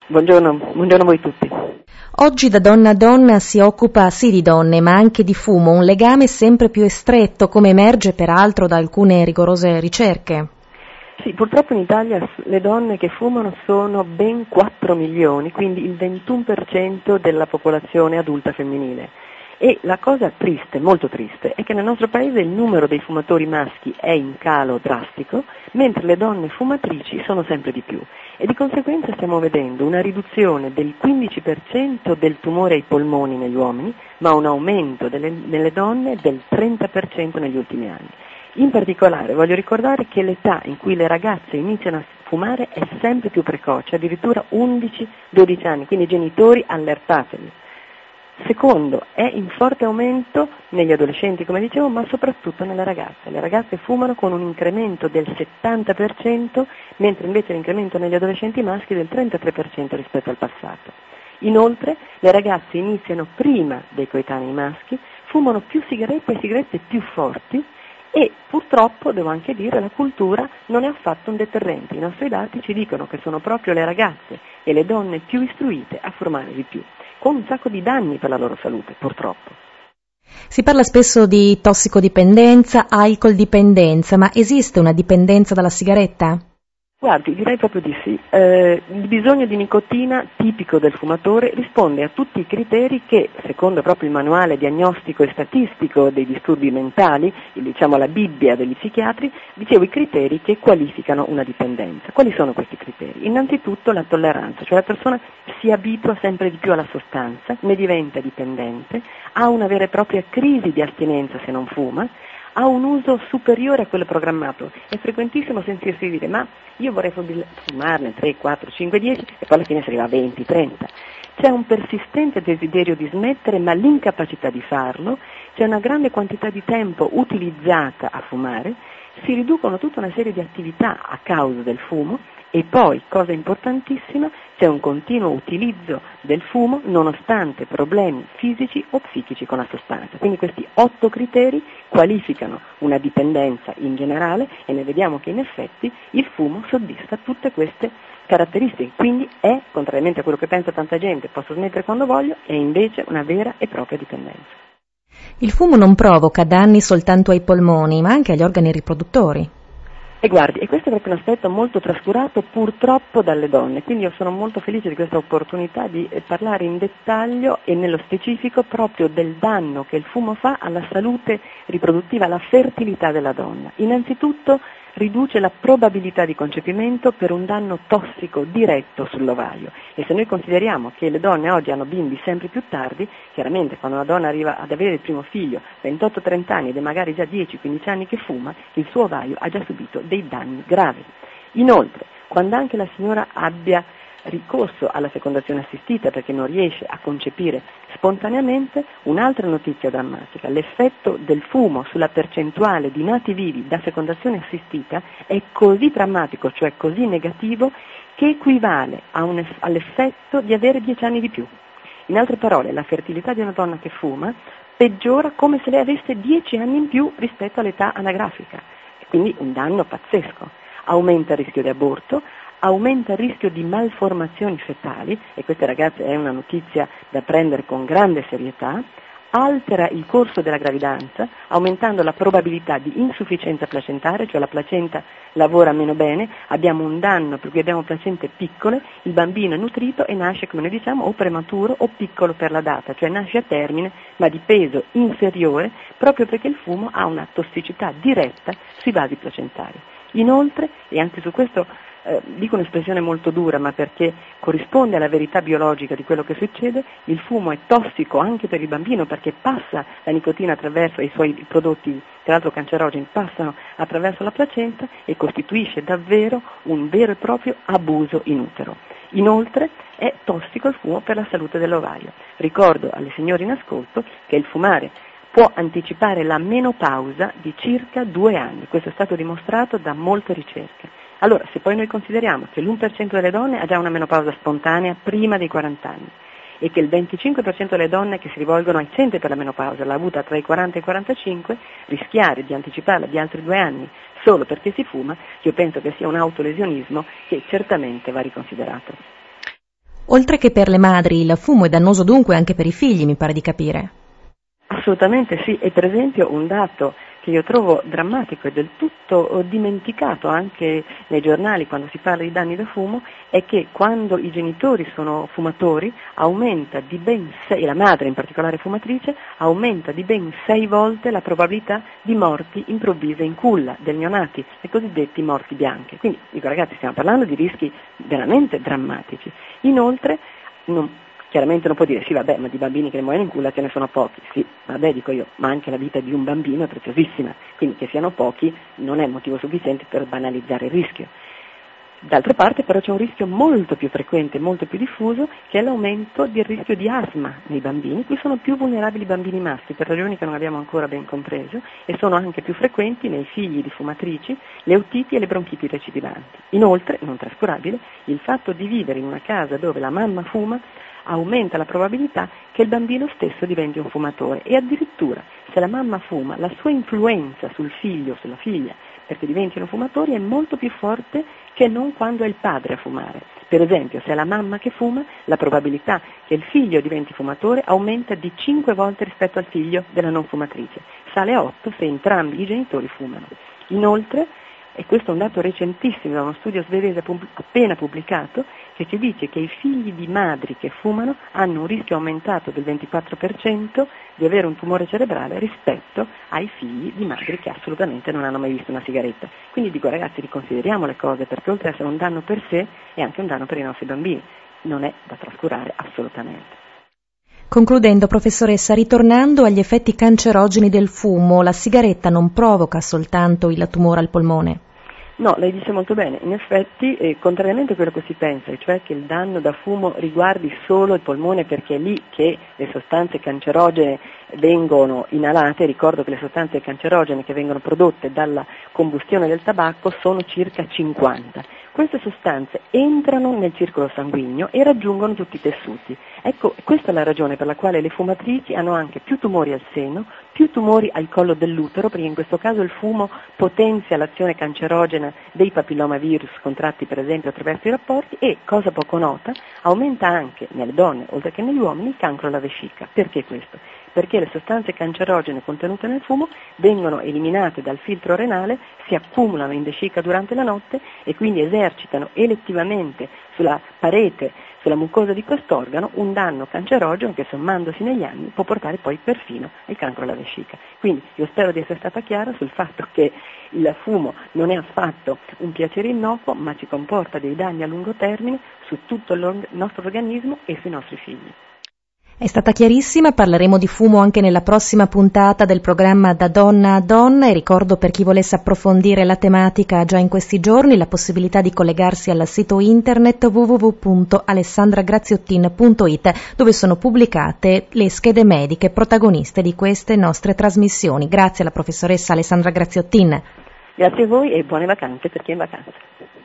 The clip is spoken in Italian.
Buongiorno a voi tutti. Oggi da Donna a Donna si occupa sì di donne, ma anche di fumo, un legame sempre più stretto, come emerge peraltro da alcune rigorose ricerche. Sì, purtroppo in Italia le donne che fumano sono ben 4 milioni, quindi il 21% della popolazione adulta femminile. E la cosa triste, molto triste, è che nel nostro paese il numero dei fumatori maschi è in calo drastico, mentre le donne fumatrici sono sempre di più. E di conseguenza stiamo vedendo una riduzione del 15% del tumore ai polmoni negli uomini, ma un aumento nelle donne del 30% negli ultimi anni. In particolare voglio ricordare che l'età in cui le ragazze iniziano a fumare è sempre più precoce, addirittura 11-12 anni, quindi genitori allertatevi. Secondo, è in forte aumento negli adolescenti, come dicevo, ma soprattutto nelle ragazze. Le ragazze fumano con un incremento del 70%, mentre invece l'incremento negli adolescenti maschi è del 33% rispetto al passato. Inoltre, le ragazze iniziano prima dei coetanei maschi, fumano più sigarette e sigarette più forti, e purtroppo, devo anche dire, la cultura non è affatto un deterrente. I nostri dati ci dicono che sono proprio le ragazze e le donne più istruite a fumare di più, con un sacco di danni per la loro salute, purtroppo. Si parla spesso di tossicodipendenza, alcol dipendenza, ma esiste una dipendenza dalla sigaretta? Guardi, direi proprio di sì. Il bisogno di nicotina tipico del fumatore risponde a tutti i criteri che, secondo proprio il manuale diagnostico e statistico dei disturbi mentali, diciamo la Bibbia degli psichiatri, dicevo i criteri che qualificano una dipendenza. Quali sono questi criteri? Innanzitutto la tolleranza, cioè la persona si abitua sempre di più alla sostanza, ne diventa dipendente, ha una vera e propria crisi di astinenza se non fuma, ha un uso superiore a quello programmato. È frequentissimo sentirsi dire ma io vorrei fumarne 3, 4, 5, 10 e poi alla fine si arriva a 20, 30. C'è un persistente desiderio di smettere ma l'incapacità di farlo, c'è una grande quantità di tempo utilizzata a fumare, si riducono tutta una serie di attività a causa del fumo e poi, cosa importantissima, c'è un continuo utilizzo del fumo nonostante problemi fisici o psichici con la sostanza. Quindi questi 8 criteri qualificano una dipendenza in generale e ne vediamo che in effetti il fumo soddisfa tutte queste caratteristiche. Quindi è, contrariamente a quello che pensa tanta gente, posso smettere quando voglio, è invece una vera e propria dipendenza. Il fumo non provoca danni soltanto ai polmoni, ma anche agli organi riproduttori. E guardi, e questo è proprio un aspetto molto trascurato purtroppo dalle donne, quindi io sono molto felice di questa opportunità di parlare in dettaglio e nello specifico proprio del danno che il fumo fa alla salute riproduttiva, alla fertilità della donna. Innanzitutto riduce la probabilità di concepimento per un danno tossico diretto sull'ovaio e se noi consideriamo che le donne oggi hanno bimbi sempre più tardi, chiaramente quando una donna arriva ad avere il primo figlio 28-30 anni ed è magari già 10-15 anni che fuma, il suo ovaio ha già subito dei danni gravi. Inoltre, quando anche la signora abbia ricorso alla fecondazione assistita perché non riesce a concepire spontaneamente, un'altra notizia drammatica, l'effetto del fumo sulla percentuale di nati vivi da fecondazione assistita è così drammatico, cioè così negativo, che equivale all'effetto di avere 10 anni di più. In altre parole, la fertilità di una donna che fuma peggiora come se lei avesse 10 anni in più rispetto all'età anagrafica, quindi un danno pazzesco. Aumenta il rischio di aborto, aumenta il rischio di malformazioni fetali, e questa ragazzi è una notizia da prendere con grande serietà, altera il corso della gravidanza, aumentando la probabilità di insufficienza placentaria, cioè la placenta lavora meno bene, abbiamo un danno per cui abbiamo placente piccole, il bambino è nutrito e nasce, come noi diciamo, o prematuro o piccolo per la data, cioè nasce a termine ma di peso inferiore, proprio perché il fumo ha una tossicità diretta sui vasi placentari. Inoltre, e anche su questo dico un'espressione molto dura, ma perché corrisponde alla verità biologica di quello che succede, il fumo è tossico anche per il bambino perché passa la nicotina attraverso i suoi prodotti, tra l'altro cancerogeni, passano attraverso la placenta e costituisce davvero un vero e proprio abuso in utero. Inoltre è tossico il fumo per la salute dell'ovaio. Ricordo alle signore in ascolto che il fumare può anticipare la menopausa di circa 2 anni, questo è stato dimostrato da molte ricerche. Allora, se poi noi consideriamo che l'1% delle donne ha già una menopausa spontanea prima dei 40 anni e che il 25% delle donne che si rivolgono ai centri per la menopausa l'ha avuta tra i 40 e i 45, rischiare di anticiparla di altri 2 anni solo perché si fuma, io penso che sia un autolesionismo che certamente va riconsiderato. Oltre che per le madri, il fumo è dannoso dunque anche per i figli, mi pare di capire. Assolutamente sì, e per esempio un dato che io trovo drammatico e del tutto dimenticato anche nei giornali quando si parla di danni da fumo è che quando i genitori sono fumatori aumenta di ben 6, e la madre in particolare fumatrice, aumenta di ben 6 volte la probabilità di morti improvvise in culla dei neonati, le cosiddetti morti bianche. Quindi dico ragazzi, stiamo parlando di rischi veramente drammatici. Inoltre chiaramente non può dire, sì vabbè, ma di bambini che ne muoiono in culla ce ne sono pochi, sì, vabbè dico io, ma anche la vita di un bambino è preziosissima, quindi che siano pochi non è motivo sufficiente per banalizzare il rischio. D'altra parte però c'è un rischio molto più frequente, molto più diffuso, che è l'aumento del rischio di asma nei bambini, qui sono più vulnerabili i bambini maschi, per ragioni che non abbiamo ancora ben compreso, e sono anche più frequenti nei figli di fumatrici le otiti e le bronchiti recidivanti. Inoltre, non trascurabile, il fatto di vivere in una casa dove la mamma fuma aumenta la probabilità che il bambino stesso diventi un fumatore e addirittura se la mamma fuma la sua influenza sul figlio o sulla figlia perché diventino fumatori è molto più forte che non quando è il padre a fumare. Per esempio, se è la mamma che fuma, la probabilità che il figlio diventi fumatore aumenta di 5 volte rispetto al figlio della non fumatrice, sale a 8 se entrambi i genitori fumano. Inoltre, e questo è un dato recentissimo da uno studio svedese appena pubblicato, che ci dice che i figli di madri che fumano hanno un rischio aumentato del 24% di avere un tumore cerebrale rispetto ai figli di madri che assolutamente non hanno mai visto una sigaretta. Quindi dico ragazzi, riconsideriamo le cose, perché oltre ad essere un danno per sé è anche un danno per i nostri bambini, non è da trascurare assolutamente. Concludendo, professoressa, ritornando agli effetti cancerogeni del fumo, la sigaretta non provoca soltanto il tumore al polmone? No, lei dice molto bene, in effetti, contrariamente a quello che si pensa, cioè che il danno da fumo riguardi solo il polmone perché è lì che le sostanze cancerogene vengono inalate, ricordo che le sostanze cancerogene che vengono prodotte dalla combustione del tabacco sono circa 50. Queste sostanze entrano nel circolo sanguigno e raggiungono tutti i tessuti. Ecco, questa è la ragione per la quale le fumatrici hanno anche più tumori al seno, più tumori al collo dell'utero, perché in questo caso il fumo potenzia l'azione cancerogena dei papillomavirus contratti per esempio attraverso i rapporti e, cosa poco nota, aumenta anche nelle donne, oltre che negli uomini, il cancro alla vescica. Perché questo? Perché le sostanze cancerogene contenute nel fumo vengono eliminate dal filtro renale, si accumulano in vescica durante la notte e quindi esercitano elettivamente sulla parete, sulla mucosa di quest'organo, un danno cancerogeno che sommandosi negli anni può portare poi perfino al cancro alla vescica. Quindi io spero di essere stata chiara sul fatto che il fumo non è affatto un piacere innocuo, ma ci comporta dei danni a lungo termine su tutto il nostro organismo e sui nostri figli. È stata chiarissima, parleremo di fumo anche nella prossima puntata del programma Da Donna a Donna e ricordo per chi volesse approfondire la tematica già in questi giorni la possibilità di collegarsi al sito internet www.alessandragraziottin.it dove sono pubblicate le schede mediche protagoniste di queste nostre trasmissioni. Grazie alla professoressa Alessandra Graziottin. Grazie a voi e buone vacanze per chi è in vacanza.